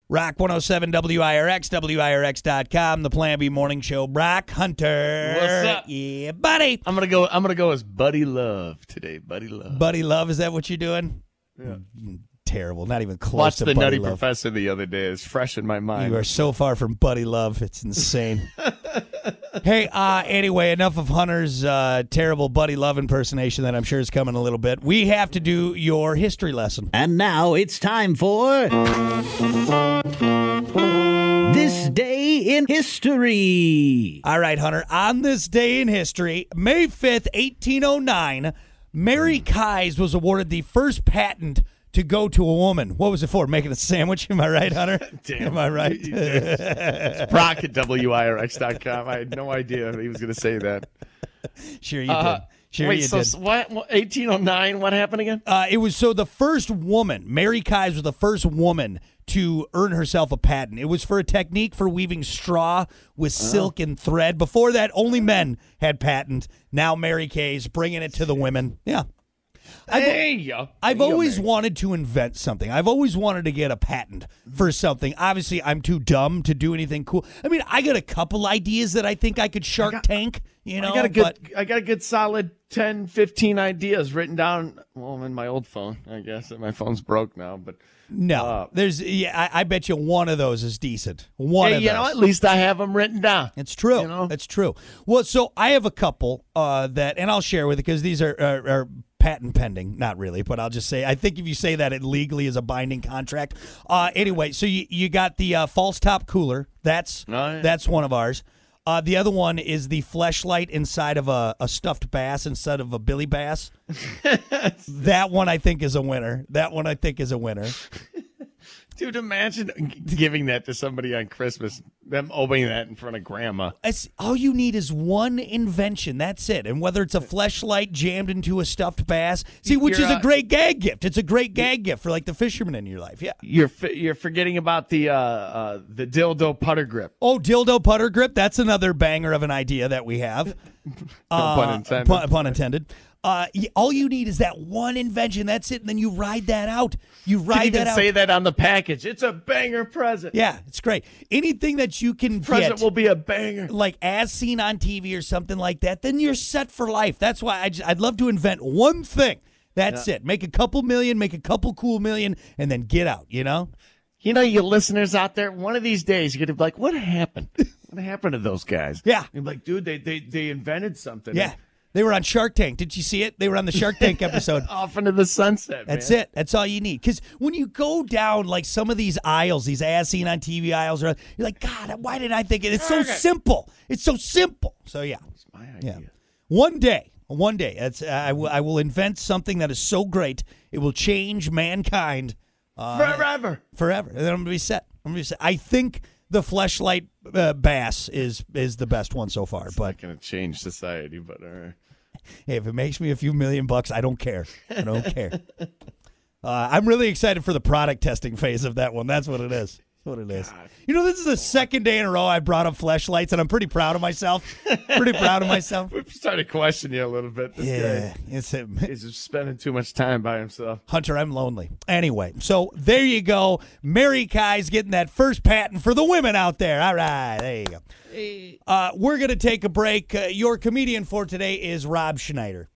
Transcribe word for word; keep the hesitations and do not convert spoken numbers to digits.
Rock one oh seven W I R X, W I R X dot com, the Plan B Morning Show. Brock Hunter. What's up? Yeah, buddy. I'm gonna go. I'm gonna go as Buddy Love today. Buddy Love. Buddy Love, is that what you're doing? Yeah. Terrible. Not even close Watched to the Buddy Nutty Love. Professor the other day. It's fresh in my mind. You are so far from Buddy Love. It's insane. Hey, uh, anyway, enough of Hunter's uh, terrible Buddy Love impersonation that I'm sure is coming a little bit. We have to do your history lesson. And now it's time for This Day in History. All right, Hunter. On this day in history, May fifth, eighteen oh nine, Mary Kies was awarded the first patent to go to a woman. What was it for? Making a sandwich? Am I right, Hunter? Damn. Am I right? It's Brock at W I R X dot com. I had no idea he was going to say that. Sure you Uh, did. Sure wait, you so did. what? what- eighteen oh nine. What happened again? Uh, it was so the first woman, Mary Kies was the first woman to earn herself a patent. It was for a technique for weaving straw with silk and thread. Before that, only men had patent. Now Mary Kay's bringing it to the women. Yeah. I've, Hey, yo. I've Hey, yo, always Mary. wanted to invent something. I've always wanted to get a patent for something. Obviously, I'm too dumb to do anything cool. I mean, I got a couple ideas that I think I could Shark got- Tank, you know. I got a good. but I got a good solid ten, fifteen ideas written down. Well, in my old phone, I guess. My phone's broke now, but no, Uh, there's. Yeah, I, I bet you one of those is decent. One hey, of you those. know, at least I have them written down. It's true. You know? It's true. Well, so I have a couple uh, that, and I'll share with you because these are, are, are patent pending. Not really, but I'll just say, I think if you say that, it legally is a binding contract. Uh, anyway, so you, you got the uh, false top cooler. That's Oh, yeah. that's one of ours. Uh, the other one is the fleshlight inside of a, a stuffed bass instead of a Billy Bass. That one I think is a winner. That one I think is a winner. Dude, imagine giving that to somebody on Christmas, them opening that in front of grandma. It's, all you need is one invention. That's it. And whether it's a fleshlight jammed into a stuffed bass, see, which You're, is a uh, great gag gift. It's a great gag gift for like the fisherman in your life. Yeah. You're fi- you're forgetting about the uh, uh, the dildo putter grip. Oh, dildo putter grip. That's another banger of an idea that we have. Uh, pun intended. Pun, pun intended. Uh, y- all you need is that one invention. That's it. And then you ride that out. You You ride can even that out. say that on the package. It's a banger present. Yeah, it's great. Anything that you can Present get. will be a banger. Like as seen on T V or something like that, then you're set for life. That's why I just, I'd love to invent one thing. That's it. Make a couple million, make a couple cool million, and then get out, you know? You know, you listeners out there, one of these days you're gonna be like, "What happened? What happened to those guys?" Yeah. You're like, "Dude, they they they invented something." Yeah. They were on Shark Tank. Did you see it? They were on the Shark Tank episode. Off into the sunset. That's man. it. That's all you need. Because when you go down like some of these aisles, these as seen on T V aisles, you're like, God, why didn't I think it? It's so simple. It's so simple. So yeah, It's my idea. yeah. One day, one day, that's uh, I will I will invent something that is so great it will change mankind uh, Forever. forever, and then I'm gonna be set. I'm gonna be set. I think the fleshlight uh, bass is is the best one so far. But Not gonna change society, but uh, hey, if it makes me a few million bucks, I don't care. I don't care. Uh, I'm really excited for the product testing phase of that one. That's what it is. That's what it is. You know, this is the second day in a row I brought up fleshlights, and I'm pretty proud of myself. Pretty proud of myself. we've started questioning you a little bit. This Yeah, guy it's a, is just spending too much time by himself. Hunter, I'm lonely. Anyway, so there you go. Mary Kai's getting that first patent for the women out there. All right, there you go. Uh, we're going to take a break. Uh, your comedian for today is Rob Schneider.